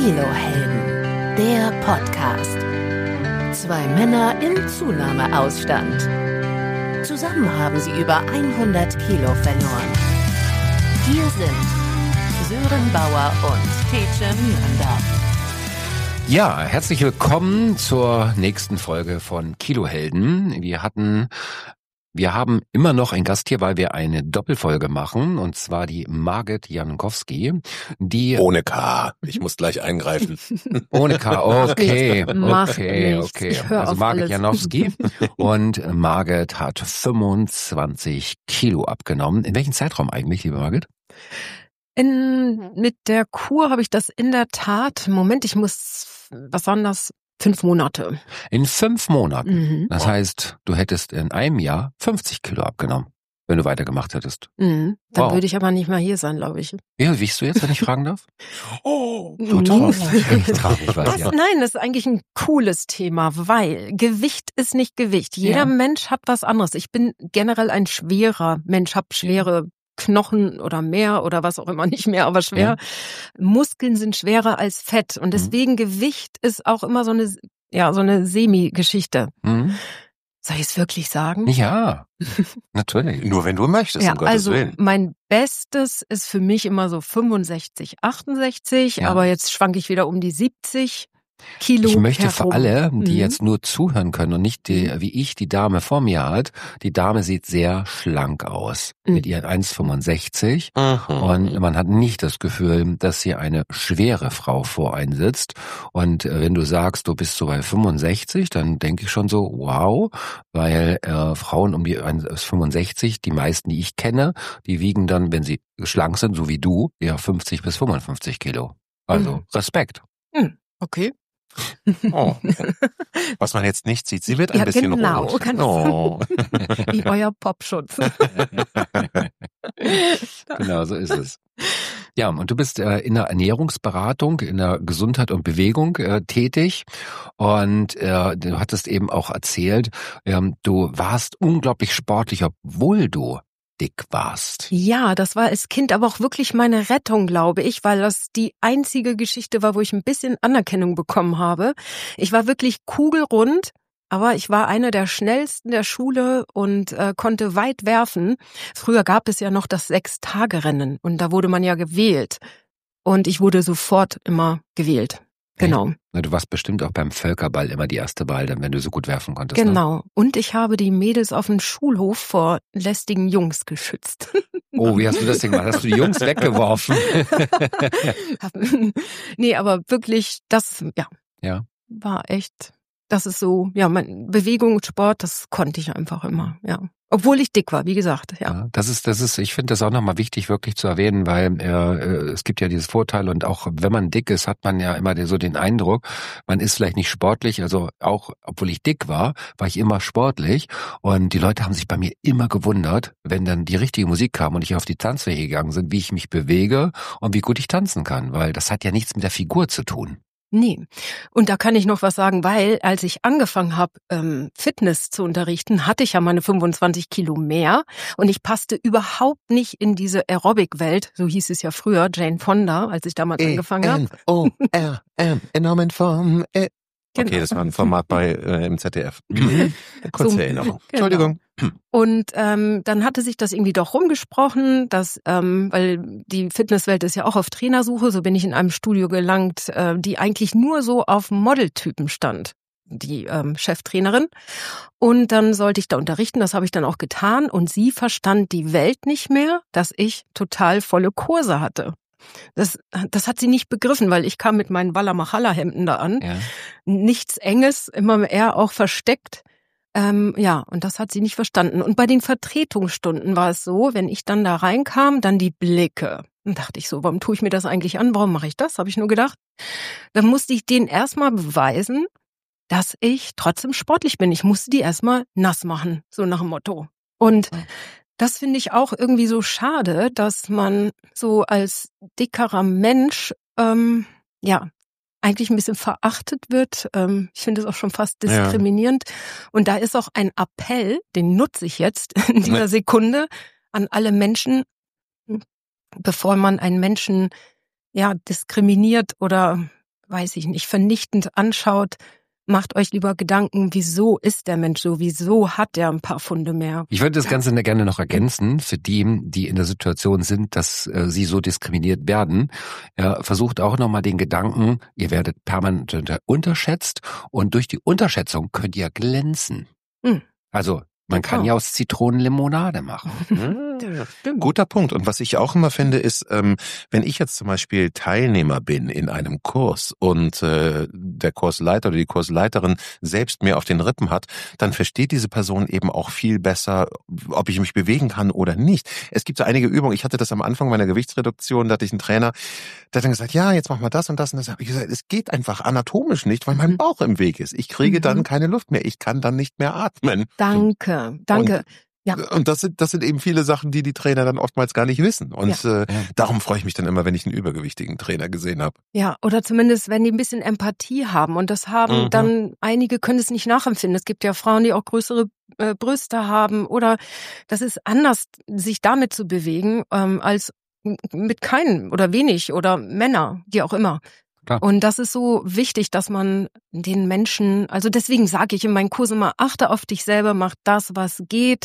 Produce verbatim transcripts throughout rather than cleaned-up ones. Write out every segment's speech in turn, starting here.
Kilohelden, der Podcast. Zwei Männer im Zunahmeausstand. Zusammen haben sie über hundert Kilo verloren. Hier sind Sören Bauer und Teacher Mühlenberg. Ja, herzlich willkommen zur nächsten Folge von Kilohelden. Wir hatten, wir haben immer noch einen Gast hier, weil wir eine Doppelfolge machen, und zwar die Margit Jankowski, die ohne K. Ich muss gleich eingreifen. Ohne K. Okay, Mach okay, nichts. okay. Ich hör Also auf Margit alles. Janowski und Margit hat fünfundzwanzig Kilo abgenommen. In welchem Zeitraum eigentlich, liebe Margit? In, mit der Kur habe ich das in der Tat, Moment, ich muss, was waren das? Fünf Monate. In fünf Monaten. Mhm. Das heißt, du hättest in einem Jahr fünfzig Kilo abgenommen, wenn du weitergemacht hättest. Mhm. Dann Wow. würde ich aber nicht mal hier sein, glaube ich. Wie wiegst du jetzt, wenn ich fragen darf? Oh, Mhm. traurig, ich weiß, Was? ja. Nein, das ist eigentlich ein cooles Thema, weil Gewicht ist nicht Gewicht. Jeder Ja. Mensch hat was anderes. Ich bin generell ein schwerer Mensch, habe schwere Knochen oder mehr oder was auch immer, nicht mehr, aber schwer. Muskeln sind schwerer als Fett und deswegen Gewicht ist auch immer so eine, ja, so eine Semi-Geschichte. Mhm. Soll ich es wirklich sagen? Ja, natürlich. nur wenn du möchtest, Ja, um Gottes also Willen. mein Bestes ist für mich immer so fünfundsechzig, achtundsechzig, Ja. aber jetzt schwanke ich wieder um die siebzig Kilo Ich möchte herum. für alle, die Mhm. jetzt nur zuhören können und nicht die, wie ich die Dame vor mir hat, die Dame sieht sehr schlank aus Mhm. mit ihren eins Komma fünfundsechzig. Mhm. Und man hat nicht das Gefühl, dass hier eine schwere Frau vor einen sitzt. Und äh, wenn du sagst, du bist so bei fünfundsechzig, dann denke ich schon so, wow, weil äh, Frauen um die eins Komma fünfundsechzig, die meisten, die ich kenne, die wiegen dann, wenn sie schlank sind, so wie du, ja fünfzig bis fünfundfünfzig Kilo. Also Mhm. Respekt. Hm, okay. Oh. Was man jetzt nicht sieht, sie wird ein Ja, bisschen genau, rot. ganz- Oh. Wie euer Popschutz. Genau, so ist es. Ja, und du bist äh, in der Ernährungsberatung, in der Gesundheit und Bewegung äh, tätig, und äh, du hattest eben auch erzählt, ähm, du warst unglaublich sportlich, obwohl du dick warst. Ja, das war als Kind aber auch wirklich meine Rettung, glaube ich, weil das die einzige Geschichte war, wo ich ein bisschen Anerkennung bekommen habe. Ich war wirklich kugelrund, aber ich war eine der schnellsten der Schule und äh, konnte weit werfen. Früher gab es ja noch das Sechs-Tage-Rennen und da wurde man ja gewählt. Und ich wurde sofort immer gewählt. Genau. Na, du warst bestimmt auch beim Völkerball immer die erste Wahl, dann, wenn du so gut werfen konntest. Ne? Genau. Und ich habe die Mädels auf dem Schulhof vor lästigen Jungs geschützt. Oh, wie hast du das denn gemacht? Hast du die Jungs weggeworfen? Nee, aber wirklich, das, ja, Ja. war echt, das ist so, ja, mein Bewegung und Sport, das konnte ich einfach immer, ja. Obwohl ich dick war, wie gesagt, ja. Ja, das ist, das ist, ich finde das auch nochmal wichtig, wirklich zu erwähnen, weil äh, es gibt ja dieses Vorteil, und auch wenn man dick ist, hat man ja immer so den Eindruck, man ist vielleicht nicht sportlich. Also auch, obwohl ich dick war, war ich immer sportlich, und die Leute haben sich bei mir immer gewundert, wenn dann die richtige Musik kam und ich auf die Tanzfläche gegangen bin, wie ich mich bewege und wie gut ich tanzen kann, weil das hat ja nichts mit der Figur zu tun. Nee. Und da kann ich noch was sagen, weil als ich angefangen habe, ähm, Fitness zu unterrichten, hatte ich ja meine fünfundzwanzig Kilo mehr und ich passte überhaupt nicht in diese Aerobic-Welt, so hieß es ja früher, Jane Fonda, als ich damals angefangen habe. N O R M, enormen Form. Äh. Genau. Okay, das war ein Format bei äh, im Z D F. Kurze So, Erinnerung. genau. Entschuldigung. Und ähm, dann hatte sich das irgendwie doch rumgesprochen, dass, ähm, weil die Fitnesswelt ist ja auch auf Trainersuche, so bin ich in einem Studio gelangt, äh, die eigentlich nur so auf Modeltypen stand, die ähm, Cheftrainerin. Und dann sollte ich da unterrichten, das habe ich dann auch getan. Und sie verstand die Welt nicht mehr, dass ich total volle Kurse hatte. Das, das hat sie nicht begriffen, weil ich kam mit meinen Walla Machala Hemden da an. Ja. Nichts Enges, immer eher auch versteckt. Ähm, ja, und das hat sie nicht verstanden. Und bei den Vertretungsstunden war es so, wenn ich dann da reinkam, dann die Blicke. Dann dachte ich so, warum tue ich mir das eigentlich an? Warum mache ich das? Habe ich nur gedacht. Dann musste ich denen erstmal beweisen, dass ich trotzdem sportlich bin. Ich musste die erstmal nass machen, so nach dem Motto. Und das finde ich auch irgendwie so schade, dass man so als dickerer Mensch, ähm, ja, eigentlich ein bisschen verachtet wird. Ähm, ich finde es auch schon fast diskriminierend. Ja. Und da ist auch ein Appell, den nutze ich jetzt in dieser Sekunde, an alle Menschen, bevor man einen Menschen ja diskriminiert oder weiß ich nicht, vernichtend anschaut, macht euch lieber Gedanken, wieso ist der Mensch so, wieso hat der ein paar Pfunde mehr? Ich würde das Ganze gerne noch ergänzen, für die, die in der Situation sind, dass äh, sie so diskriminiert werden. Ja, versucht auch nochmal den Gedanken, ihr werdet permanent unterschätzt und durch die Unterschätzung könnt ihr glänzen. Hm. Also man kann ja aus Zitronen Limonade machen. Guter Punkt. Und was ich auch immer finde, ist, ähm, wenn ich jetzt zum Beispiel Teilnehmer bin in einem Kurs und äh, der Kursleiter oder die Kursleiterin selbst mir auf den Rippen hat, dann versteht diese Person eben auch viel besser, ob ich mich bewegen kann oder nicht. Es gibt so einige Übungen. Ich hatte das am Anfang meiner Gewichtsreduktion, da hatte ich einen Trainer, der hat dann gesagt, ja, jetzt machen wir das und das. Und das habe ich gesagt, es geht einfach anatomisch nicht, weil mein Bauch im Weg ist. Ich kriege mhm. dann keine Luft mehr. Ich kann dann nicht mehr atmen. Danke. Danke. Und, ja. und das sind, das sind eben viele Sachen, die die Trainer dann oftmals gar nicht wissen. Und ja. äh, darum freue ich mich dann immer, wenn ich einen übergewichtigen Trainer gesehen habe. Ja, oder zumindest, wenn die ein bisschen Empathie haben. Und das haben mhm. dann, einige können es nicht nachempfinden. Es gibt ja Frauen, die auch größere äh, Brüste haben. Oder das ist anders, sich damit zu bewegen, ähm, als mit keinen oder wenig oder Männer, die auch immer. Klar. Und das ist so wichtig, dass man den Menschen, also deswegen sage ich in meinen Kursen immer, achte auf dich selber, mach das, was geht.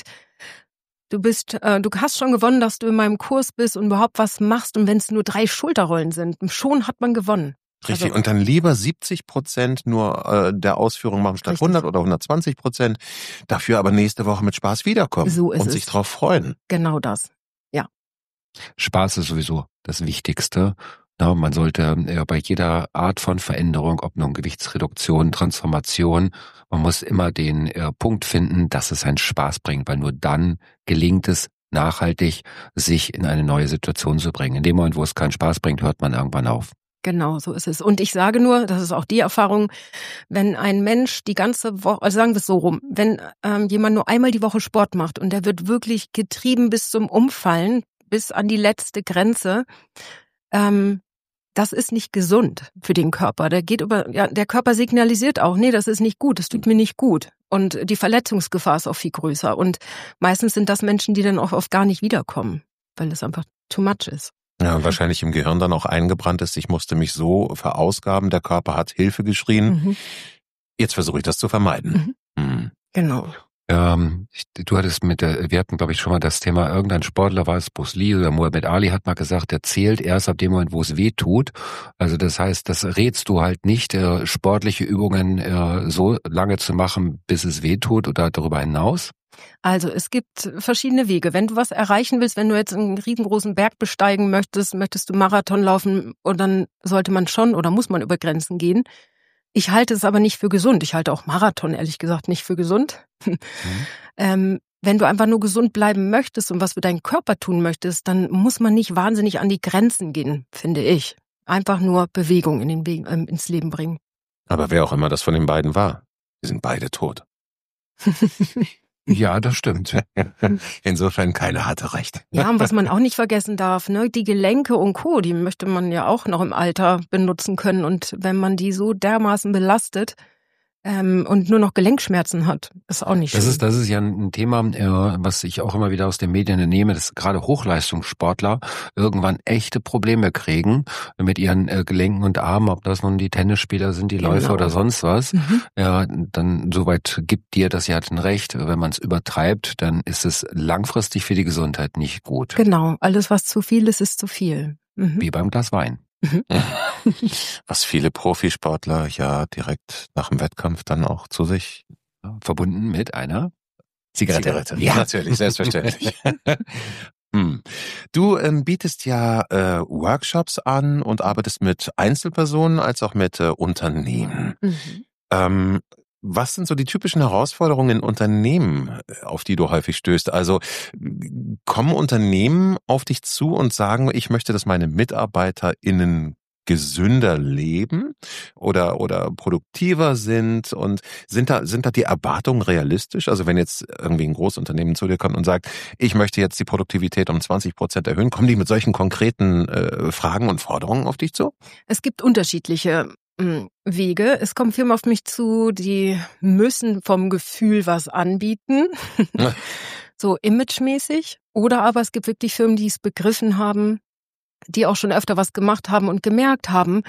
Du bist, äh, du hast schon gewonnen, dass du in meinem Kurs bist und überhaupt was machst. Und wenn es nur drei Schulterrollen sind, schon hat man gewonnen. Richtig. Also, und dann lieber siebzig Prozent nur äh, der Ausführung machen statt richtig. hundert oder hundertzwanzig Prozent. Dafür aber nächste Woche mit Spaß wiederkommen so ist und es. sich drauf freuen. Genau das. Ja. Spaß ist sowieso das Wichtigste. Ja, man sollte ja bei jeder Art von Veränderung, ob nun Gewichtsreduktion, Transformation, man muss immer den äh, Punkt finden, dass es einen Spaß bringt, weil nur dann gelingt es nachhaltig, sich in eine neue Situation zu bringen. In dem Moment, wo es keinen Spaß bringt, hört man irgendwann auf. Genau, so ist es. Und ich sage nur, das ist auch die Erfahrung, wenn ein Mensch die ganze Woche, also sagen wir es so rum, wenn ähm, jemand nur einmal die Woche Sport macht und der wird wirklich getrieben bis zum Umfallen, bis an die letzte Grenze, ähm, das ist nicht gesund für den Körper. Der geht über, ja, der Körper signalisiert auch, nee, das ist nicht gut, das tut mir nicht gut. Und die Verletzungsgefahr ist auch viel größer. Und meistens sind das Menschen, die dann auch oft gar nicht wiederkommen, weil es einfach too much ist. Ja, wahrscheinlich im Gehirn dann auch eingebrannt ist, ich musste mich so verausgaben, der Körper hat Hilfe geschrien. Mhm. Jetzt versuche ich das zu vermeiden. Mhm. Mhm. Genau. Ähm, du hattest mit der, wir hatten, glaube ich, schon mal das Thema, irgendein Sportler, war es Bruce Lee oder Muhammad Ali, hat mal gesagt, der zählt erst ab dem Moment, wo es weh tut. Also das heißt, das rätst du halt nicht, äh, sportliche Übungen äh, so lange zu machen, bis es weh tut oder darüber hinaus? Also es gibt verschiedene Wege. Wenn du was erreichen willst, wenn du jetzt einen riesengroßen Berg besteigen möchtest, möchtest du Marathon laufen, und dann sollte man schon oder muss man über Grenzen gehen. Ich halte es aber nicht für gesund. Ich halte auch Marathon, ehrlich gesagt, nicht für gesund. Mhm. ähm, wenn du einfach nur gesund bleiben möchtest und was für deinen Körper tun möchtest, dann muss man nicht wahnsinnig an die Grenzen gehen, finde ich. Einfach nur Bewegung in den Be- äh, ins Leben bringen. Aber wer auch immer das von den beiden war, die sind beide tot. Ja, das stimmt. Insofern keiner hatte recht. Ja, und was man auch nicht vergessen darf, ne, die Gelenke und Co., die möchte man ja auch noch im Alter benutzen können. Und wenn man die so dermaßen belastet ähm, und nur noch Gelenkschmerzen hat, ist auch nicht schön. Das ist, das ist ja ein Thema, äh, was ich auch immer wieder aus den Medien entnehme, dass gerade Hochleistungssportler irgendwann echte Probleme kriegen mit ihren äh, Gelenken und Armen, ob das nun die Tennisspieler sind, die genau. Läufer oder sonst was. Mhm. Ja, dann soweit gibt dir das ja ein Recht. Wenn man es übertreibt, dann ist es langfristig für die Gesundheit nicht gut. Genau, alles was zu viel ist, ist zu viel. Mhm. Wie beim Glas Wein. Mhm. Was viele Profisportler ja direkt nach dem Wettkampf dann auch zu sich verbunden mit einer Zigarette. Zigarette. Ja, natürlich, selbstverständlich. hm. Du ähm, bietest ja äh, Workshops an und arbeitest mit Einzelpersonen als auch mit äh, Unternehmen. Mhm. Ähm, Was sind so die typischen Herausforderungen in Unternehmen, auf die du häufig stößt? Also kommen Unternehmen auf dich zu und sagen, ich möchte, dass meine MitarbeiterInnen gesünder leben oder oder produktiver sind, und sind da sind da die Erwartungen realistisch? Also wenn jetzt irgendwie ein Großunternehmen zu dir kommt und sagt, ich möchte jetzt die Produktivität um zwanzig Prozent erhöhen, kommen die mit solchen konkreten äh, Fragen und Forderungen auf dich zu? Es gibt unterschiedliche Wege. Es kommen Firmen auf mich zu, die müssen vom Gefühl was anbieten, so imagemäßig. Oder aber es gibt wirklich Firmen, die es begriffen haben, die auch schon öfter was gemacht haben und gemerkt haben,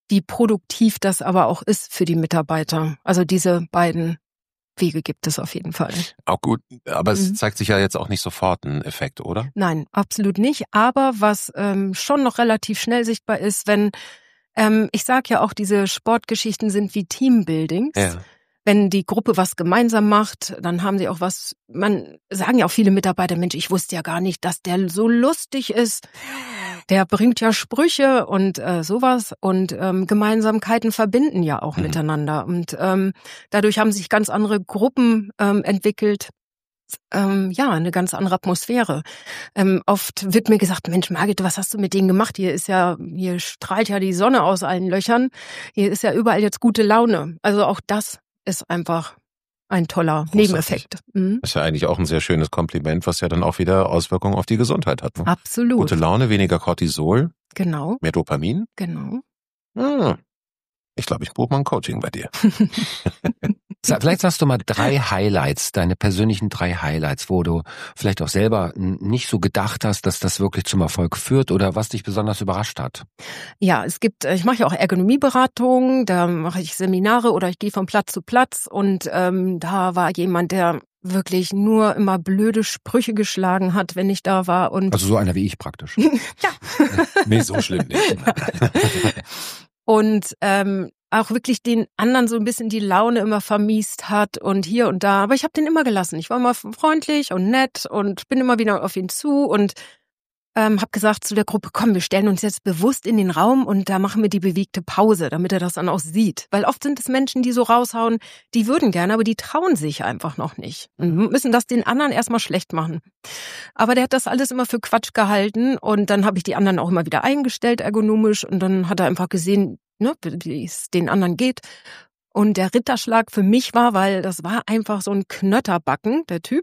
wie produktiv das aber auch ist für die Mitarbeiter. Also diese beiden Wege gibt es auf jeden Fall. Auch gut, aber es Mhm. zeigt sich ja jetzt auch nicht sofort ein Effekt, oder? Nein, absolut nicht. Aber was ähm, schon noch relativ schnell sichtbar ist, wenn, ähm, ich sage ja auch, diese Sportgeschichten sind wie Teambuildings. Ja. Wenn die Gruppe was gemeinsam macht, dann haben sie auch was, man sagen ja auch viele Mitarbeiter, Mensch, ich wusste ja gar nicht, dass der so lustig ist. Der bringt ja Sprüche und äh, sowas und ähm, Gemeinsamkeiten verbinden ja auch Mhm. miteinander. Und ähm, dadurch haben sich ganz andere Gruppen ähm, entwickelt. Ähm, ja, eine ganz andere Atmosphäre. Ähm, oft wird mir gesagt, Mensch, Margit, was hast du mit denen gemacht? Hier ist ja, hier strahlt ja die Sonne aus allen Löchern. Hier ist ja überall jetzt gute Laune. Also auch das ist einfach ein toller Großartig. Nebeneffekt. Mhm. Das ist ja eigentlich auch ein sehr schönes Kompliment, was ja dann auch wieder Auswirkungen auf die Gesundheit hat. Ne? Absolut. Gute Laune, weniger Cortisol, Genau, mehr Dopamin. genau. Hm. Ich glaube, ich buche mal ein Coaching bei dir. Sa- Vielleicht sagst du mal drei Highlights, deine persönlichen drei Highlights, wo du vielleicht auch selber n- nicht so gedacht hast, dass das wirklich zum Erfolg führt oder was dich besonders überrascht hat. Ja, es gibt, ich mache ja auch Ergonomieberatung, da mache ich Seminare oder ich gehe von Platz zu Platz und ähm, da war jemand, der wirklich nur immer blöde Sprüche geschlagen hat, wenn ich da war und Also so einer wie ich praktisch. ja. Nee, so schlimm nicht. Und ähm, auch wirklich den anderen so ein bisschen die Laune immer vermiest hat und hier und da. Aber ich habe den immer gelassen. Ich war immer freundlich und nett und bin immer wieder auf ihn zu und ähm, habe gesagt zu der Gruppe, komm, wir stellen uns jetzt bewusst in den Raum und da machen wir die bewegte Pause, damit er das dann auch sieht. Weil oft sind es Menschen, die so raushauen, die würden gerne, aber die trauen sich einfach noch nicht und müssen das den anderen erstmal schlecht machen. Aber der hat das alles immer für Quatsch gehalten und dann habe ich die anderen auch immer wieder eingestellt, ergonomisch, und dann hat er einfach gesehen, ne, wie es den anderen geht. Und der Ritterschlag für mich war, weil das war einfach so ein Knötterbacken, der Typ,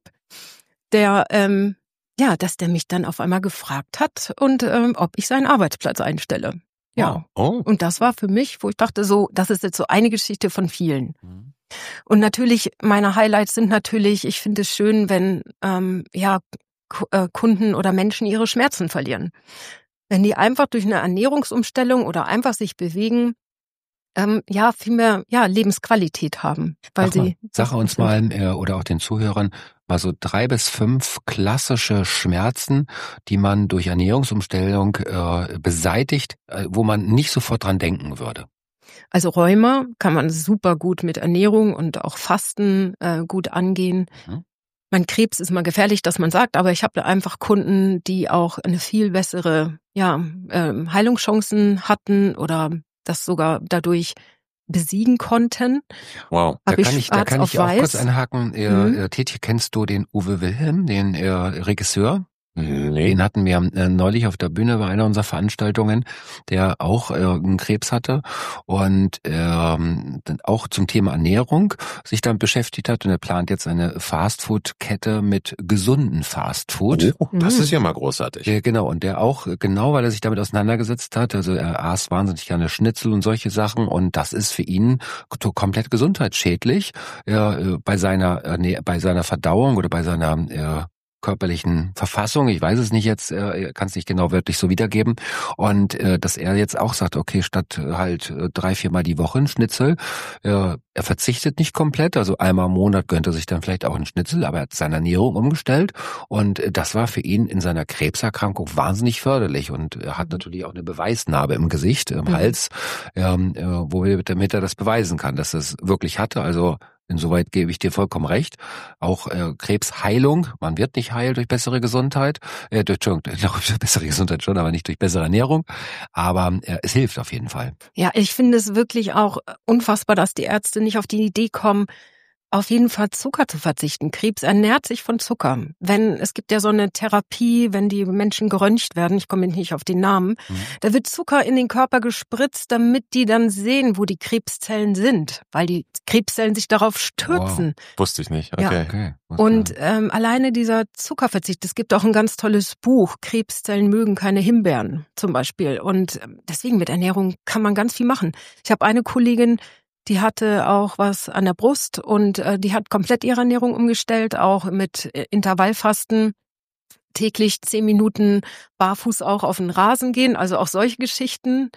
der, ähm, ja, dass der mich dann auf einmal gefragt hat und ähm, ob ich seinen Arbeitsplatz einstelle. Ja. Oh. Und das war für mich, wo ich dachte so, das ist jetzt so eine Geschichte von vielen. Und natürlich, meine Highlights sind natürlich, ich finde es schön, wenn ähm, ja K- äh, Kunden oder Menschen ihre Schmerzen verlieren. Wenn die einfach durch eine Ernährungsumstellung oder einfach sich bewegen, ähm, ja, viel mehr ja, Lebensqualität haben. Weil Sag mal, sie sag uns mal äh, oder auch den Zuhörern mal so drei bis fünf klassische Schmerzen, die man durch Ernährungsumstellung äh, beseitigt, äh, wo man nicht sofort dran denken würde. Also Rheuma kann man super gut mit Ernährung und auch Fasten äh, gut angehen. Mhm. Mein Krebs ist mal gefährlich, dass man sagt, aber ich habe einfach Kunden, die auch eine viel bessere ja, ähm, Heilungschancen hatten oder das sogar dadurch besiegen konnten. Wow. Da Hab ich kann ich, da schwarz kann auf ich auch weiß. kurz einhaken. Äh, Mhm. äh, Tetje, kennst du den Uwe Wilhelm, den äh, Regisseur? Nee. Den hatten wir äh, neulich auf der Bühne bei einer unserer Veranstaltungen, der auch äh, einen Krebs hatte und ähm, dann auch zum Thema Ernährung sich damit beschäftigt hat und er plant jetzt eine Fastfood-Kette mit gesunden Fastfood. Oh, das Mhm. ist ja mal großartig. Ja, genau, und der auch, genau weil er sich damit auseinandergesetzt hat, also er aß wahnsinnig gerne Schnitzel und solche Sachen und das ist für ihn to- komplett gesundheitsschädlich ja, äh, bei seiner äh, nee, bei seiner Verdauung oder bei seiner äh, körperlichen Verfassung, ich weiß es nicht jetzt, äh, kann es nicht genau wörtlich so wiedergeben und äh, dass er jetzt auch sagt, okay, statt äh, halt äh, drei, viermal die Woche ein Schnitzel, äh, er verzichtet nicht komplett, also einmal im Monat gönnt er sich dann vielleicht auch einen Schnitzel, aber er hat seine Ernährung umgestellt und äh, das war für ihn in seiner Krebserkrankung wahnsinnig förderlich und er hat natürlich auch eine Beweisnarbe im Gesicht, im Mhm. Hals, ähm, äh, wo er, damit er das beweisen kann, dass er es wirklich hatte, also insoweit gebe ich dir vollkommen recht. Auch äh, Krebsheilung, man wird nicht heil durch bessere Gesundheit, äh, durch, durch bessere Gesundheit schon, aber nicht durch bessere Ernährung. Aber äh, es hilft auf jeden Fall. Ja, ich finde es wirklich auch unfassbar, dass die Ärzte nicht auf die Idee kommen, auf jeden Fall Zucker zu verzichten. Krebs ernährt sich von Zucker. Wenn, es gibt ja so eine Therapie, wenn die Menschen geröntgt werden, ich komme nicht auf den Namen, Mhm. da wird Zucker in den Körper gespritzt, damit die dann sehen, wo die Krebszellen sind, weil die Krebszellen sich darauf stürzen. Wusste ich nicht. Ja. Okay. Okay. Und ähm, alleine dieser Zuckerverzicht, es gibt auch ein ganz tolles Buch, Krebszellen mögen keine Himbeeren zum Beispiel. Und ähm, deswegen mit Ernährung kann man ganz viel machen. Ich habe eine Kollegin, die hatte auch was an der Brust und äh, die hat komplett ihre Ernährung umgestellt, auch mit äh, Intervallfasten, täglich zehn Minuten barfuß auch auf den Rasen gehen, also auch solche Geschichten.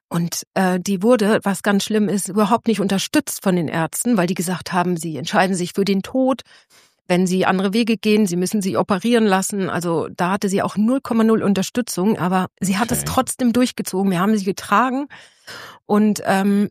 Und äh, die wurde, was ganz schlimm ist, überhaupt nicht unterstützt von den Ärzten, weil die gesagt haben, sie entscheiden sich für den Tod, wenn sie andere Wege gehen, sie müssen sie operieren lassen. Also da hatte sie auch null Komma null Unterstützung, aber sie hat okay. es trotzdem durchgezogen. Wir haben sie getragen und ähm,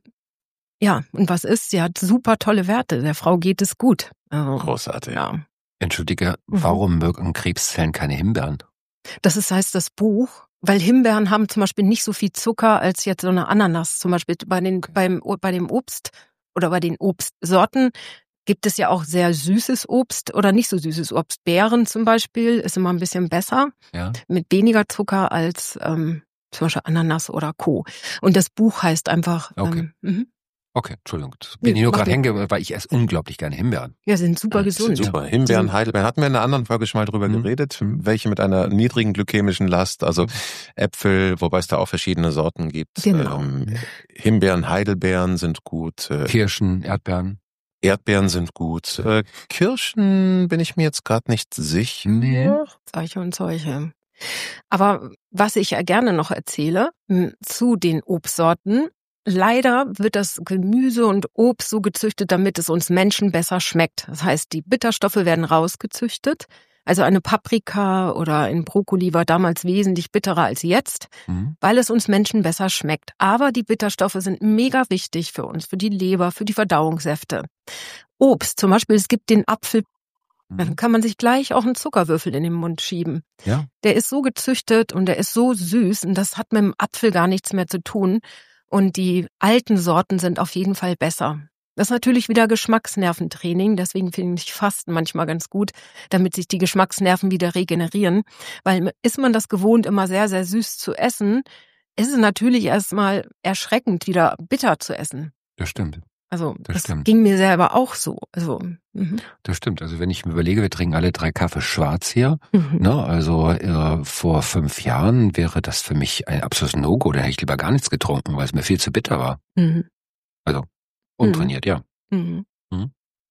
ja, und was ist? Sie hat super tolle Werte. Der Frau geht es gut. Also, großartig. Ja. Entschuldige, warum mögen in Krebsfällen keine Himbeeren? Das ist, heißt das Buch, weil Himbeeren haben zum Beispiel nicht so viel Zucker als jetzt so eine Ananas. Zum Beispiel bei den, beim, bei dem Obst oder bei den Obstsorten gibt es ja auch sehr süßes Obst oder nicht so süßes Obst. Beeren zum Beispiel ist immer ein bisschen besser, ja. mit weniger Zucker als ähm, zum Beispiel Ananas oder Co. Und das Buch heißt einfach... Okay. Ähm, Okay, Entschuldigung. Bin ich nur gerade hängen geblieben, weil ich esse unglaublich gerne Himbeeren. Ja, sind super ja, gesund. Sind super. Himbeeren, Heidelbeeren. Hatten wir in einer anderen Folge schon mal drüber mhm. geredet, welche mit einer niedrigen glykämischen Last, also Äpfel, wobei es da auch verschiedene Sorten gibt. Genau. Ähm, Himbeeren, Heidelbeeren sind gut. Äh, Kirschen, Erdbeeren. Erdbeeren sind gut. Äh, Kirschen bin ich mir jetzt gerade nicht sicher. Nee. Solche und solche. Aber was ich ja gerne noch erzähle, zu den Obstsorten, leider wird das Gemüse und Obst so gezüchtet, damit es uns Menschen besser schmeckt. Das heißt, die Bitterstoffe werden rausgezüchtet. Also eine Paprika oder ein Brokkoli war damals wesentlich bitterer als jetzt, mhm. weil es uns Menschen besser schmeckt. Aber die Bitterstoffe sind mega wichtig für uns, für die Leber, für die Verdauungssäfte. Obst, zum Beispiel, es gibt den Apfel. Dann kann man sich gleich auch einen Zuckerwürfel in den Mund schieben. Ja. Der ist so gezüchtet und der ist so süß und das hat mit dem Apfel gar nichts mehr zu tun. Und die alten Sorten sind auf jeden Fall besser. Das ist natürlich wieder Geschmacksnerventraining, deswegen finde ich Fasten manchmal ganz gut, damit sich die Geschmacksnerven wieder regenerieren. Weil ist man das gewohnt, immer sehr, sehr süß zu essen, ist es natürlich erstmal erschreckend, wieder bitter zu essen. Das stimmt. Also das, das stimmt. ging mir selber auch so. Also, mhm. Das stimmt. Also wenn ich mir überlege, wir trinken alle drei Kaffee schwarz hier. Mhm. Ne, also äh, vor fünf Jahren wäre das für mich ein absolutes No-Go. Da hätte ich lieber gar nichts getrunken, weil es mir viel zu bitter war. Mhm. Also untrainiert, mhm. ja. Mhm. Mhm.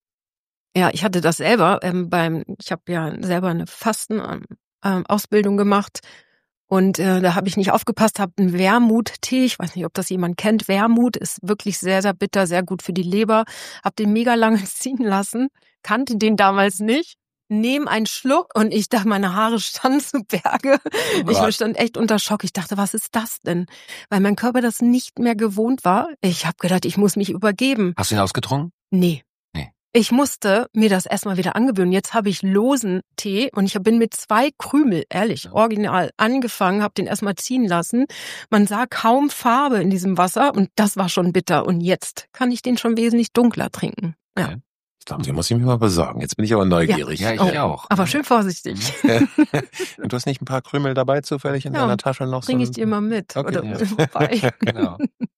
Ja, ich hatte das selber ähm, beim, ich habe ja selber eine Fasten-Ausbildung ähm, gemacht. Und äh, da habe ich nicht aufgepasst, habe einen Wermuttee, ich weiß nicht, ob das jemand kennt, Wermut ist wirklich sehr, sehr bitter, sehr gut für die Leber. Habe den mega lange ziehen lassen, kannte den damals nicht, nehme einen Schluck und ich dachte, meine Haare standen zu Berge. Ich stand echt unter Schock. Ich dachte, was ist das denn? Weil mein Körper das nicht mehr gewohnt war. Ich habe gedacht, ich muss mich übergeben. Hast du ihn ausgetrunken? Nee. Nee. Ich musste mir das erstmal wieder angewöhnen. Jetzt habe ich losen Tee und ich bin mit zwei Krümel, ehrlich, original, angefangen, habe den erstmal ziehen lassen. Man sah kaum Farbe in diesem Wasser und das war schon bitter. Und jetzt kann ich den schon wesentlich dunkler trinken. Ja. Okay. Den muss ich mir mal besorgen. Jetzt bin ich aber neugierig. Ja, ich oh, auch. Aber schön vorsichtig. Und du hast nicht ein paar Krümel dabei zufällig in ja, deiner Tasche noch? Bring ich dir mal mit. Okay, oder ja. vorbei. Genau.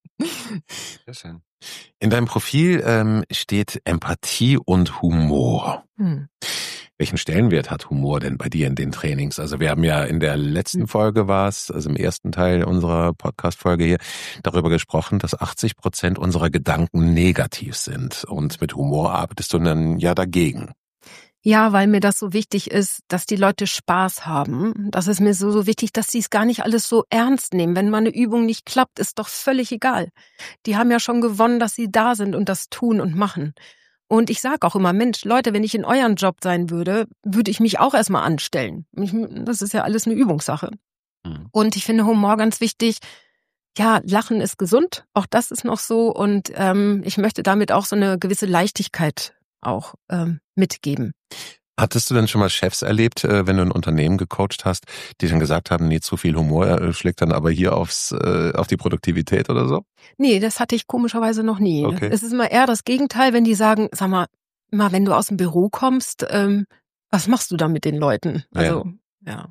Sehr schön. In deinem Profil ähm, steht Empathie und Humor. Hm. Welchen Stellenwert hat Humor denn bei dir in den Trainings? Also wir haben ja in der letzten Folge war es, also im ersten Teil unserer Podcast-Folge hier, darüber gesprochen, dass achtzig Prozent unserer Gedanken negativ sind. Und mit Humor arbeitest du dann ja dagegen. Ja, weil mir das so wichtig ist, dass die Leute Spaß haben. Das ist mir so, so wichtig, dass sie es gar nicht alles so ernst nehmen. Wenn mal eine Übung nicht klappt, ist doch völlig egal. Die haben ja schon gewonnen, dass sie da sind und das tun und machen. Und ich sage auch immer, Mensch, Leute, wenn ich in eurem Job sein würde, würde ich mich auch erstmal anstellen. Ich, das ist ja alles eine Übungssache. Mhm. Und ich finde Humor ganz wichtig. Ja, Lachen ist gesund, auch das ist noch so. Und ähm, ich möchte damit auch so eine gewisse Leichtigkeit auch ähm, mitgeben. Hattest du denn schon mal Chefs erlebt, wenn du ein Unternehmen gecoacht hast, die dann gesagt haben, nee, zu viel Humor schlägt dann aber hier aufs, auf die Produktivität oder so? Nee, das hatte ich komischerweise noch nie. Okay. Es ist immer eher das Gegenteil, wenn die sagen, sag mal, immer wenn du aus dem Büro kommst, ähm, was machst du da mit den Leuten? Also, ja. ja.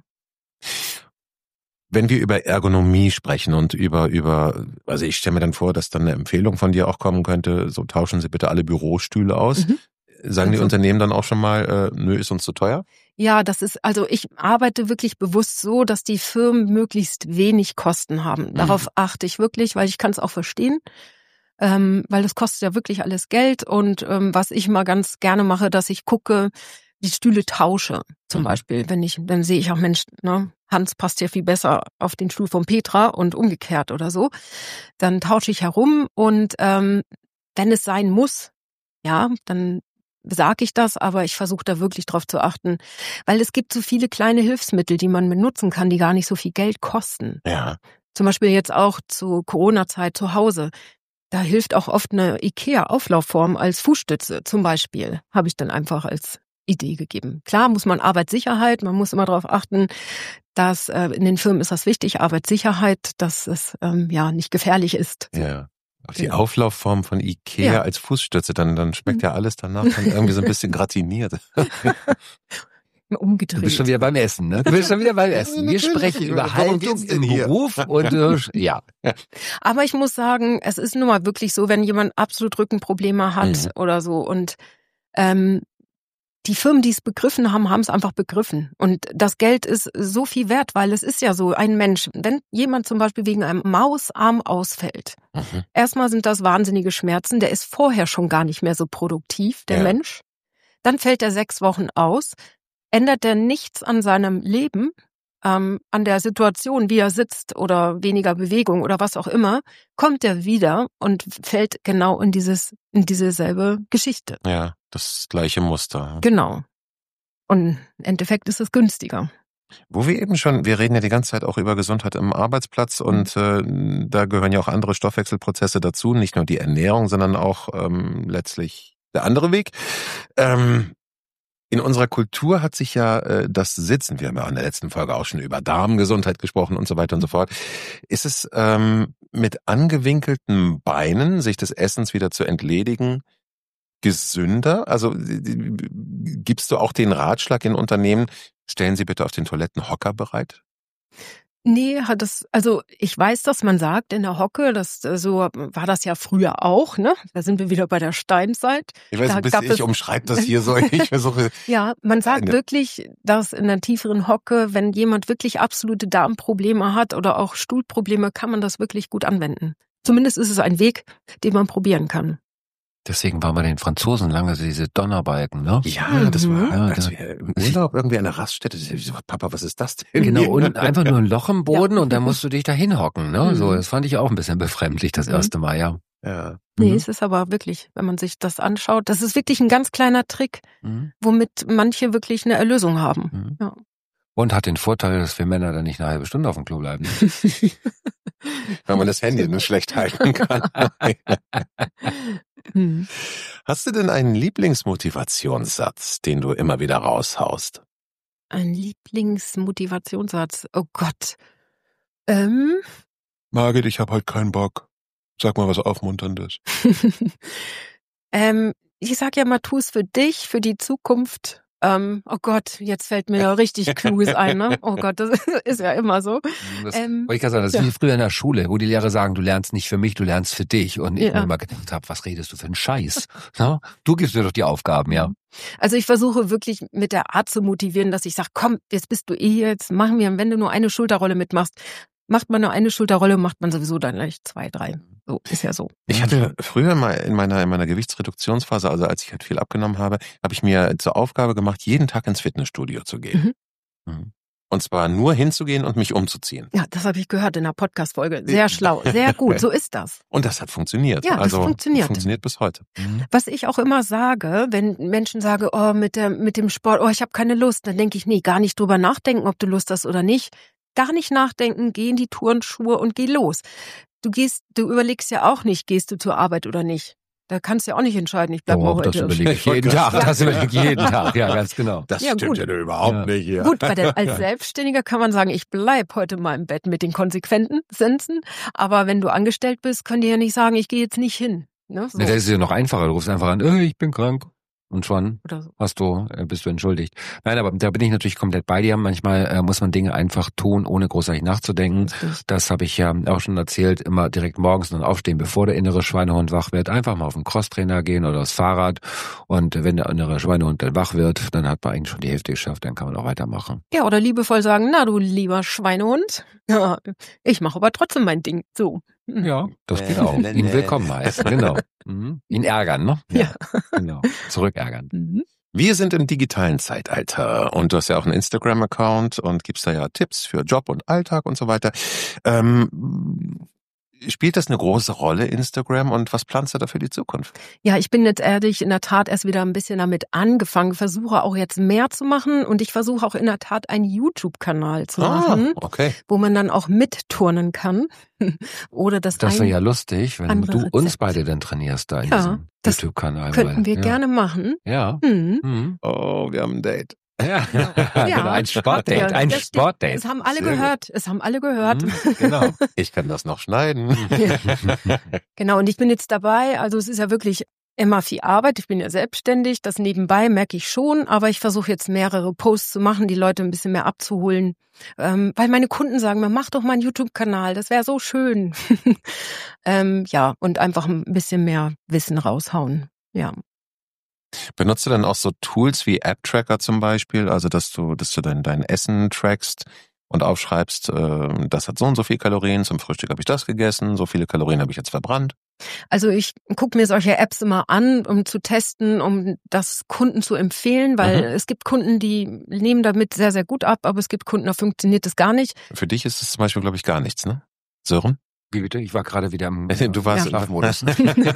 Wenn wir über Ergonomie sprechen und über, über, also ich stelle mir dann vor, dass dann eine Empfehlung von dir auch kommen könnte, so tauschen Sie bitte alle Bürostühle aus. Mhm. Sagen die also, Unternehmen dann auch schon mal, äh, nö, ist uns zu teuer? Ja, das ist, also ich arbeite wirklich bewusst so, dass die Firmen möglichst wenig Kosten haben. Mhm. Darauf achte ich wirklich, weil ich kann es auch verstehen, ähm, weil das kostet ja wirklich alles Geld. Und ähm, was ich mal ganz gerne mache, dass ich gucke, die Stühle tausche zum mhm. Beispiel. Wenn ich, dann sehe ich auch, Mensch, ne, Hans passt ja viel besser auf den Stuhl von Petra und umgekehrt oder so. Dann tausche ich herum und ähm, wenn es sein muss, ja, dann sage ich das, aber ich versuche da wirklich drauf zu achten, weil es gibt so viele kleine Hilfsmittel, die man benutzen kann, die gar nicht so viel Geld kosten. Ja. Zum Beispiel jetzt auch zur Corona-Zeit zu Hause. Da hilft auch oft eine IKEA-Auflaufform als Fußstütze zum Beispiel, habe ich dann einfach als Idee gegeben. Klar muss man Arbeitssicherheit, man muss immer darauf achten, dass äh, in den Firmen ist das wichtig, Arbeitssicherheit, dass es ähm, ja nicht gefährlich ist. Ja. Auch die Genau. Auflaufform von Ikea Ja. als Fußstütze, dann, dann schmeckt ja alles danach dann irgendwie so ein bisschen gratiniert. Umgedreht. Du bist schon wieder beim Essen, ne? Du bist schon wieder beim Essen. Wir sprechen über Worum Haltung geht's denn im hier? Beruf und äh, ja. Aber ich muss sagen, es ist nun mal wirklich so, wenn jemand absolut Rückenprobleme hat Mhm. oder so und ähm, die Firmen, die es begriffen haben, haben es einfach begriffen. Und das Geld ist so viel wert, weil es ist ja so, ein Mensch, wenn jemand zum Beispiel wegen einem Mausarm ausfällt, Mhm. erstmal sind das wahnsinnige Schmerzen, der ist vorher schon gar nicht mehr so produktiv, der Ja. Mensch. Dann fällt er sechs Wochen aus, ändert er nichts an seinem Leben, ähm, an der Situation, wie er sitzt oder weniger Bewegung oder was auch immer, kommt er wieder und fällt genau in dieses, in diese selbe Geschichte. Ja, das gleiche Muster. Genau. Und im Endeffekt ist es günstiger. Wo wir eben schon, wir reden ja die ganze Zeit auch über Gesundheit im Arbeitsplatz und äh, da gehören ja auch andere Stoffwechselprozesse dazu, nicht nur die Ernährung, sondern auch ähm, letztlich der andere Weg. Ähm, in unserer Kultur hat sich ja äh, das Sitzen, wir haben ja in der letzten Folge auch schon über Darmgesundheit gesprochen und so weiter und so fort. Ist es ähm, mit angewinkelten Beinen, sich des Essens wieder zu entledigen, gesünder? Also gibst du auch den Ratschlag in Unternehmen, stellen Sie bitte auf den Toiletten Hocker bereit? Nee, hat das, also ich weiß, dass man sagt in der Hocke, das so war das ja früher auch, ne? Da sind wir wieder bei der Steinzeit. Ich weiß, Da ein gab bisschen, ich es- umschreibe das hier so. Ich versuche. Ja, man sagt Eine- wirklich, dass in der tieferen Hocke, wenn jemand wirklich absolute Darmprobleme hat oder auch Stuhlprobleme, kann man das wirklich gut anwenden. Zumindest ist es ein Weg, den man probieren kann. Deswegen waren bei den Franzosen lange so diese Donnerbalken, ne? Ja, das war, Ja, als da- wir im Urlaub irgendwie an der Raststätte, ich so, Papa, was ist das denn? Genau, hier? und einfach nur ein Loch im Boden und dann musst du dich da hinhocken, ne? Mhm. So, das fand ich auch ein bisschen befremdlich das Mhm. erste Mal, ja. Ja. Nee, Mhm. es ist aber wirklich, wenn man sich das anschaut, das ist wirklich ein ganz kleiner Trick, Mhm. womit manche wirklich eine Erlösung haben. Mhm. Ja. Und hat den Vorteil, dass wir Männer dann nicht eine halbe Stunde auf dem Klo bleiben. Weil man das Handy nur schlecht halten kann. Hm. Hast du denn einen Lieblingsmotivationssatz, den du immer wieder raushaust? Ein Lieblingsmotivationssatz. Oh Gott. Ähm. Margit, ich hab halt keinen Bock. Sag mal was Aufmunterndes. ähm, ich sag ja mal, tu es für dich, für die Zukunft. Ähm, oh Gott, jetzt fällt mir ja richtig Kluges ein, ne? Oh Gott, das ist ja immer so. Das Ähm, wollte ich gerade sagen, das ist ja. wie früher in der Schule, wo die Lehrer sagen, du lernst nicht für mich, du lernst für dich. Und ich Ja. mir immer gedacht habe, was redest du für einen Scheiß? Ja? Du gibst mir doch die Aufgaben, ja. Also ich versuche wirklich mit der Art zu motivieren, dass ich sage, komm, jetzt bist du eh jetzt, machen wir, wenn du nur eine Schulterrolle mitmachst, macht man nur eine Schulterrolle, macht man sowieso dann gleich zwei, drei. So, ist ja so. Ich hatte früher mal in meiner, in meiner Gewichtsreduktionsphase, also als ich halt viel abgenommen habe, habe ich mir zur Aufgabe gemacht, jeden Tag ins Fitnessstudio zu gehen. Mhm. Und zwar nur hinzugehen und mich umzuziehen. Ja, das habe ich gehört in der Podcast-Folge. Sehr schlau, sehr gut, so ist das. Und das hat funktioniert. Ja, das also funktioniert. funktioniert bis heute. Mhm. Was ich auch immer sage, wenn Menschen sagen, oh, mit der, mit dem Sport, oh, ich habe keine Lust, dann denke ich, nee, gar nicht drüber nachdenken, ob du Lust hast oder nicht. Gar nicht nachdenken, geh in die Turnschuhe und geh los. Du gehst, du überlegst ja auch nicht, gehst du zur Arbeit oder nicht. Da kannst du ja auch nicht entscheiden, ich bleib mal Oh, das heute. überlege ich Ich wollte jeden gerade Tag. Das überlege ich jeden Tag, ja, ganz genau. Das Ja, stimmt gut. ja nur überhaupt Ja. nicht hier. Gut, bei der, als Selbstständiger kann man sagen, ich bleib heute mal im Bett mit den konsequenten Sensen. Aber wenn du angestellt bist, können die ja nicht sagen, ich gehe jetzt nicht hin. Ne? So. Nee, das ist ja noch einfacher. Du rufst einfach an, äh, ich bin krank. Und schon Oder so. hast du, äh, bist du entschuldigt. Nein, aber da bin ich natürlich komplett bei dir. Manchmal äh, muss man Dinge einfach tun, ohne großartig nachzudenken. Richtig. Das habe ich ja auch schon erzählt. Immer direkt morgens dann aufstehen, bevor der innere Schweinehund wach wird. Einfach mal auf den Crosstrainer gehen oder aufs Fahrrad. Und wenn der innere Schweinehund dann wach wird, dann hat man eigentlich schon die Hälfte geschafft. Dann kann man auch weitermachen. Ja, oder liebevoll sagen, na du lieber Schweinehund, ja, ich mache aber trotzdem mein Ding. So. Mhm. Ja, das geht Nee, auch. nee, Ihn nee. willkommen heißen, genau. Mhm. Ihn ärgern, ne? Ja. Genau. Zurückärgern. Mhm. Wir sind im digitalen Zeitalter und du hast ja auch einen Instagram-Account und gibst da ja Tipps für Job und Alltag und so weiter. Ähm, spielt das eine große Rolle, Instagram, und was planst du da für die Zukunft? Ja, ich bin jetzt ehrlich in der Tat erst wieder ein bisschen damit angefangen, versuche auch jetzt mehr zu machen und ich versuche auch in der Tat einen YouTube-Kanal zu machen, ah, okay. wo man dann auch mitturnen kann. Oder das Das wäre ja lustig, wenn du Rezepte. uns beide dann trainierst da in Ja, diesem das YouTube-Kanal. könnten weil, wir ja. gerne machen. Ja. Mhm. Mhm. Oh, wir haben ein Date. Ja. Genau, ein Sportdate, Ja, ein das- Sportdate. Es haben alle Sehr gehört, es haben alle gehört. Mhm, genau. Ich kann das noch schneiden. Genau, und ich bin jetzt dabei, also es ist ja wirklich immer viel Arbeit, ich bin ja selbstständig, das nebenbei merke ich schon, aber ich versuche jetzt mehrere Posts zu machen, die Leute ein bisschen mehr abzuholen, ähm, weil meine Kunden sagen mir, mach doch mal einen YouTube-Kanal, das wäre so schön. ähm, ja, und einfach ein bisschen mehr Wissen raushauen, ja. Benutzt du dann auch so Tools wie App-Tracker zum Beispiel, also dass du, dass du dein, dein Essen trackst und aufschreibst, äh, das hat so und so viel Kalorien, zum Frühstück habe ich das gegessen, so viele Kalorien habe ich jetzt verbrannt? Also ich gucke mir solche Apps immer an, um zu testen, um das Kunden zu empfehlen, weil Mhm. es gibt Kunden, die nehmen damit sehr, sehr gut ab, aber es gibt Kunden, da funktioniert das gar nicht. Für dich ist es zum Beispiel, glaube ich, gar nichts, ne? Sören? Wie bitte? Ich war gerade wieder im Du warst ja. Schlafmodus.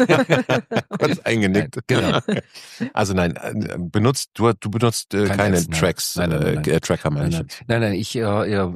kurz eingenickt. Genau. Also nein, äh, benutzt du du benutzt äh, Kein keine Apps, nein. Tracks, Nein, nein, nein, nein. Äh, Tracker Nein, meine nein, ich. nein, nein, ich, äh, äh,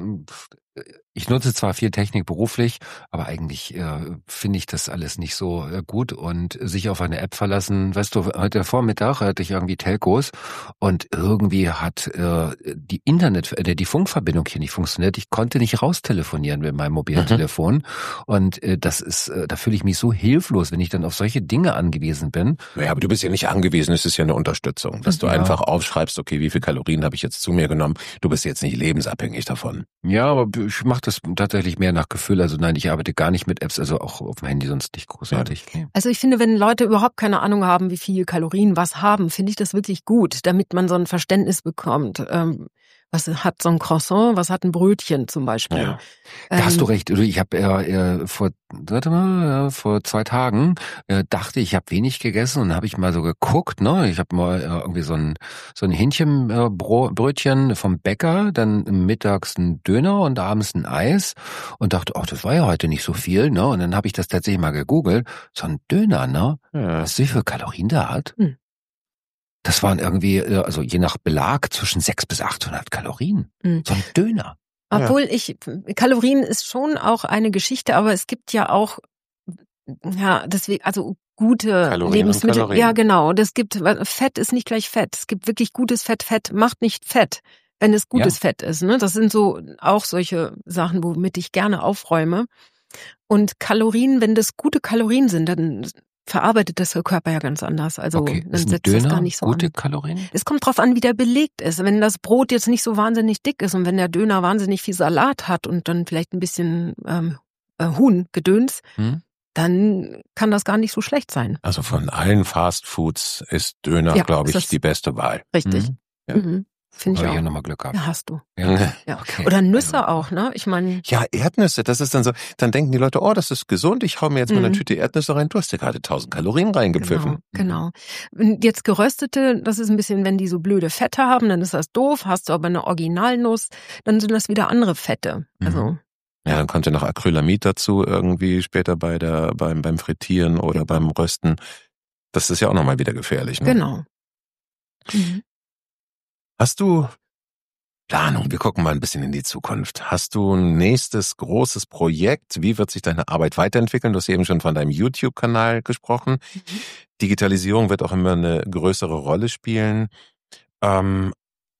ich nutze zwar viel Technik beruflich, aber eigentlich äh, finde ich das alles nicht so äh, gut und sich auf eine App verlassen. Weißt du, heute Vormittag hatte ich irgendwie Telcos und irgendwie hat äh, die Internet, äh, die Funkverbindung hier nicht funktioniert. Ich konnte nicht raustelefonieren mit meinem Mobiltelefon mhm. und äh, das ist, äh, da fühle ich mich so hilflos, wenn ich dann auf solche Dinge angewiesen bin. Ja, aber du bist ja nicht angewiesen, es ist ja eine Unterstützung, dass du Ja. einfach aufschreibst, okay, wie viel Kalorien habe ich jetzt zu mir genommen? Du bist jetzt nicht lebensabhängig davon. Ja, aber ich mache das tatsächlich mehr nach Gefühl. Also nein, ich arbeite gar nicht mit Apps, also auch auf dem Handy sonst nicht großartig. Nee. Also ich finde, wenn Leute überhaupt keine Ahnung haben, wie viel Kalorien was haben, finde ich das wirklich gut, damit man so ein Verständnis bekommt. Ähm, was hat so ein Croissant, was hat ein Brötchen zum Beispiel? Ja. Da Ähm, hast du recht. Ich habe äh, äh, vor, warte mal, äh, vor zwei Tagen äh, dachte ich, habe wenig gegessen und dann habe ich mal so geguckt. Ne, ich habe mal äh, irgendwie so ein so ein Hähnchenbrötchen vom Bäcker, dann mittags ein Döner und abends ein Eis und dachte, ach, das war ja heute nicht so viel. Ne, und dann habe ich das tatsächlich mal gegoogelt. So ein Döner, ne? Ja. Weißt du, wie viel Kalorien der hat? Hm. Das waren irgendwie, äh, also je nach Belag, zwischen sechshundert bis achthundert Kalorien. Hm. So ein Döner. Obwohl ich, Kalorien ist schon auch eine Geschichte, aber es gibt ja auch, ja, deswegen, also gute Kalorien Lebensmittel. und Kalorien. Ja, genau. Das gibt, Fett ist nicht gleich Fett. Es gibt wirklich gutes Fett. Fett macht nicht Fett, wenn es gutes Ja. Fett ist. Ne? Das sind so auch solche Sachen, womit ich gerne aufräume. Und Kalorien, wenn das gute Kalorien sind, dann verarbeitet das der Körper ja ganz anders. Also Okay, dann ist ein setzt das Döner gar nicht so gute an. Kalorien? Es kommt drauf an, wie der belegt ist. Wenn das Brot jetzt nicht so wahnsinnig dick ist und wenn der Döner wahnsinnig viel Salat hat und dann vielleicht ein bisschen ähm, äh, Huhn-Gedöns, Hm? dann kann das gar nicht so schlecht sein. Also von allen Fast Foods ist Döner, Ja, glaube ich, das- die beste Wahl. Richtig. Mhm. Ja. Mhm. Finde Habe ich ich ja auch. nochmal Glück gehabt. Ja, hast du. Ja. Ja. Okay. Oder Nüsse Also, auch, ne? Ich meine, Ja, Erdnüsse, das ist dann so, dann denken die Leute, oh, das ist gesund, ich hau mir jetzt mal eine Mhm. Tüte Erdnüsse rein, du hast dir gerade tausend Kalorien reingepfiffen. Genau, genau. Und jetzt geröstete, das ist ein bisschen, wenn die so blöde Fette haben, dann ist das doof. Hast du aber eine Originalnuss, dann sind das wieder andere Fette. Also, Ja, dann kommt ja noch Acrylamid dazu irgendwie später bei der, beim, beim Frittieren oder beim Rösten. Das ist ja auch nochmal wieder gefährlich, ne? genau. Mhm. Hast du Planung? Wir gucken mal ein bisschen in die Zukunft. Hast du ein nächstes großes Projekt? Wie wird sich deine Arbeit weiterentwickeln? Du hast eben schon von deinem YouTube-Kanal gesprochen. Mhm. Digitalisierung wird auch immer eine größere Rolle spielen. Ähm,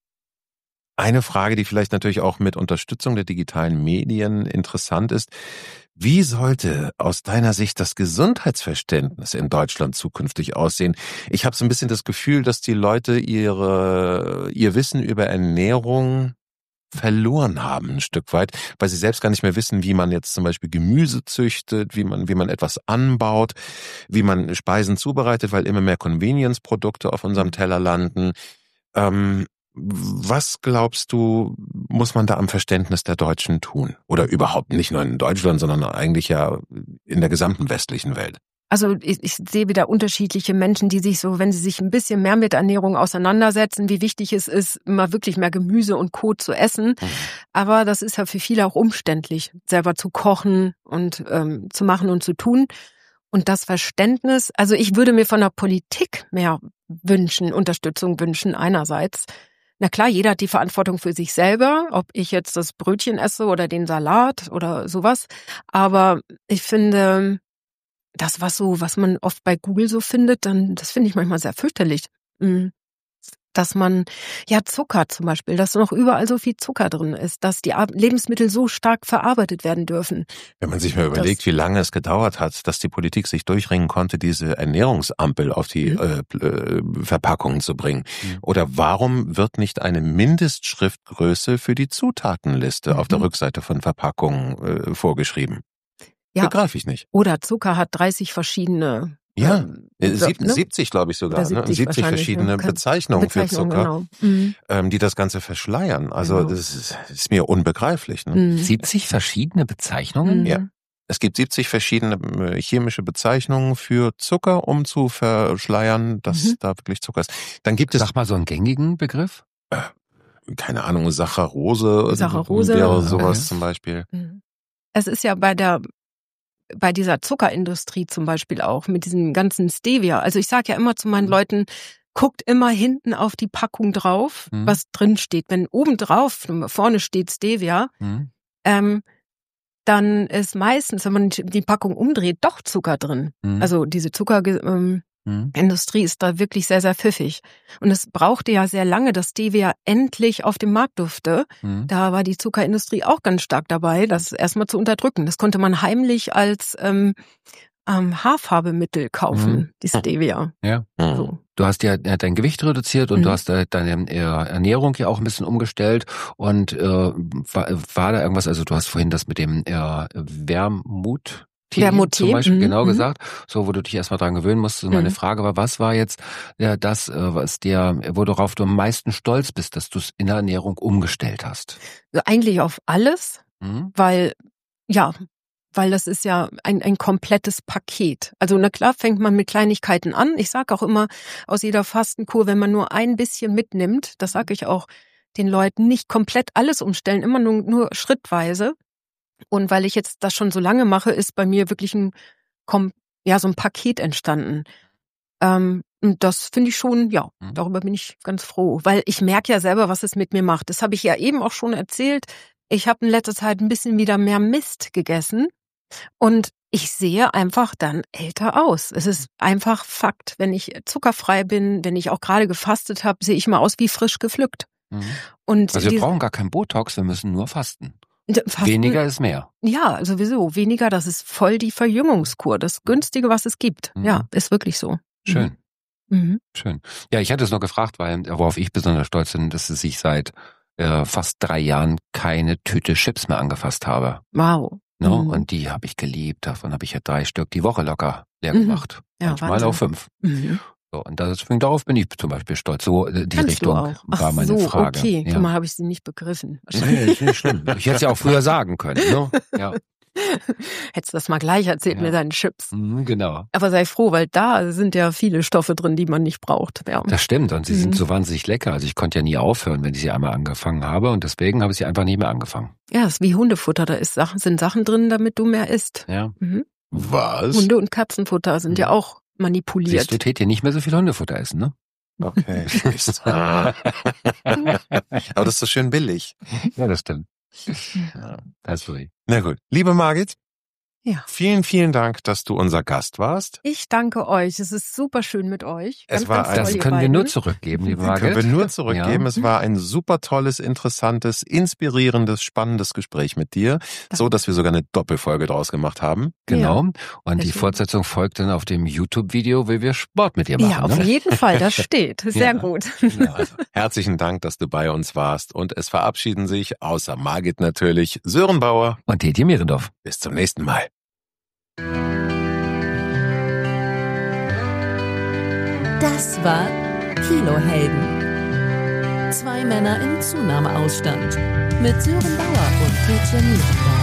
eine Frage, die vielleicht natürlich auch mit Unterstützung der digitalen Medien interessant ist. Wie sollte aus deiner Sicht das Gesundheitsverständnis in Deutschland zukünftig aussehen? Ich habe so ein bisschen das Gefühl, dass die Leute ihre, ihr Wissen über Ernährung verloren haben ein Stück weit, weil sie selbst gar nicht mehr wissen, wie man jetzt zum Beispiel Gemüse züchtet, wie man, wie man etwas anbaut, wie man Speisen zubereitet, weil immer mehr Convenience-Produkte auf unserem Teller landen. Ähm, Was glaubst du, muss man da am Verständnis der Deutschen tun? Oder überhaupt nicht nur in Deutschland, sondern eigentlich ja in der gesamten westlichen Welt? Also ich, ich sehe wieder unterschiedliche Menschen, die sich so, wenn sie sich ein bisschen mehr mit Ernährung auseinandersetzen, wie wichtig es ist, immer wirklich mehr Gemüse und Co. zu essen. Mhm. Aber das ist ja für viele auch umständlich, selber zu kochen und ähm, zu machen und zu tun. Und das Verständnis, also ich würde mir von der Politik mehr wünschen, Unterstützung wünschen einerseits. Na klar, jeder hat die Verantwortung für sich selber, ob ich jetzt das Brötchen esse oder den Salat oder sowas. Aber ich finde, das was so, was man oft bei Google so findet, dann, das finde ich manchmal sehr fürchterlich. Dass man, ja Zucker zum Beispiel, dass noch überall so viel Zucker drin ist, dass die Lebensmittel so stark verarbeitet werden dürfen. Wenn man sich mal überlegt, das, wie lange es gedauert hat, dass die Politik sich durchringen konnte, diese Ernährungsampel auf die mhm. äh, Verpackungen zu bringen. Mhm. Oder warum wird nicht eine Mindestschriftgröße für die Zutatenliste mhm. auf der Rückseite von Verpackungen äh, vorgeschrieben? Ja. Begreife ich nicht. Oder Zucker hat dreißig verschiedene Ja, ähm, siebzig glaube ich sogar, siebzig, ne? siebzig verschiedene Bezeichnungen, Bezeichnungen für Zucker, genau. mhm. ähm, die das Ganze verschleiern. Also genau. das, ist, das ist mir unbegreiflich. Ne? Mhm. siebzig verschiedene Bezeichnungen? Mhm. Ja. Es gibt siebzig verschiedene chemische Bezeichnungen für Zucker, um zu verschleiern, dass mhm. da wirklich Zucker ist. Dann gibt es... Sag mal so einen gängigen Begriff. Äh, keine Ahnung, Saccharose, Saccharose wäre sowas okay. zum Beispiel. Mhm. Es ist ja bei der... bei dieser Zuckerindustrie zum Beispiel auch, mit diesem ganzen Stevia. Also ich sage ja immer zu meinen Leuten, guckt immer hinten auf die Packung drauf, mhm. was drin steht. Wenn oben drauf, vorne steht Stevia, mhm. ähm, dann ist meistens, wenn man die Packung umdreht, doch Zucker drin. Mhm. Also diese Zucker... Ähm, Mhm. Industrie ist da wirklich sehr, sehr pfiffig. Und es brauchte ja sehr lange, dass Stevia endlich auf dem Markt durfte. Mhm. Da war die Zuckerindustrie auch ganz stark dabei, das erstmal zu unterdrücken. Das konnte man heimlich als ähm, ähm, Haarfarbemittel kaufen, mhm. die Stevia. Ja. So. Du hast ja dein Gewicht reduziert und mhm. du hast deine Ernährung ja auch ein bisschen umgestellt. Und äh, war, war da irgendwas, also du hast vorhin das mit dem äh, Wermut... Wermut zum Beispiel, mhm. genau gesagt, so wo du dich erstmal dran gewöhnen musst. Meine mhm. Frage war, was war jetzt ja, das, was dir, worauf du am meisten stolz bist, dass du es in der Ernährung umgestellt hast? Also eigentlich auf alles, mhm. weil, ja, weil das ist ja ein, ein komplettes Paket. Also na klar fängt man mit Kleinigkeiten an. Ich sage auch immer, aus jeder Fastenkur, wenn man nur ein bisschen mitnimmt, das sage ich auch den Leuten, nicht komplett alles umstellen, immer nur, nur schrittweise. Und weil ich jetzt das schon so lange mache, ist bei mir wirklich ein, ja, so ein Paket entstanden. Ähm, und das finde ich schon, ja, darüber bin ich ganz froh. Weil ich merke ja selber, was es mit mir macht. Das habe ich ja eben auch schon erzählt. Ich habe in letzter Zeit ein bisschen wieder mehr Mist gegessen. Und ich sehe einfach dann älter aus. Es ist einfach Fakt. Wenn ich zuckerfrei bin, wenn ich auch gerade gefastet habe, sehe ich mal aus wie frisch gepflückt. Mhm. Und also wir brauchen gar kein Botox, wir müssen nur fasten. Fasten, weniger ist mehr. Ja, sowieso. Weniger, das ist voll die Verjüngungskur. Das Günstige, was es gibt. Mhm. Ja, ist wirklich so. Schön. Mhm. Schön. Ja, ich hatte es noch gefragt, weil, worauf ich besonders stolz bin, dass ich seit äh, fast drei Jahren keine Tüte Chips mehr angefasst habe. Wow. No? Mhm. Und die habe ich geliebt. Davon habe ich ja drei Stück die Woche locker leer gemacht. Mhm. Ja, manchmal Wahnsinn. Auch fünf. Mhm. So, und deswegen darauf bin ich zum Beispiel stolz. So die Kannst Richtung du auch? Ach war meine so, Frage. Okay, ja. Guck mal, habe ich sie nicht begriffen. Nee, ist nicht schlimm. Ich hätte es ja auch früher sagen können. Ne? Ja. Hättest du das mal gleich erzählt ja. mit deinen Chips. Mhm, genau. Aber sei froh, weil da sind ja viele Stoffe drin, die man nicht braucht. Ja. Das stimmt und sie mhm. sind so wahnsinnig lecker. Also ich konnte ja nie aufhören, wenn ich sie einmal angefangen habe und deswegen habe ich sie einfach nie mehr angefangen. Ja, das ist wie Hundefutter. Da ist Sachen, sind Sachen drin, damit du mehr isst. Ja. Mhm. Was? Hunde- und Katzenfutter sind mhm. ja auch manipuliert. Siehst du, tät dir nicht mehr so viel Hundefutter essen, ne? Okay. Aber das ist so schön billig. Ja, das stimmt. Ja, das ist richtig. Na gut. Liebe Margit, ja. vielen, vielen Dank, dass du unser Gast warst. Ich danke euch. Es ist super schön mit euch. Ganz, es war ganz ein, das können wir nur zurückgeben, liebe Margit. Können wir nur zurückgeben. Ja. Es war ein super tolles, interessantes, inspirierendes, spannendes Gespräch mit dir. Danke. So, dass wir sogar eine Doppelfolge draus gemacht haben. Genau. Ja. Und die Fortsetzung folgt dann auf dem YouTube-Video, wie wir Sport mit dir machen. Ja, auf ne? jeden Fall. Das steht. Sehr ja. gut. Ja, also, herzlichen Dank, dass du bei uns warst. Und es verabschieden sich, außer Margit natürlich, Sören Bauer und Tedje Mierendorf. Bis zum nächsten Mal. Das war Kilohelden. Zwei Männer im Zunahmeausstand mit Sören Bauer und Tedje Mierendorf.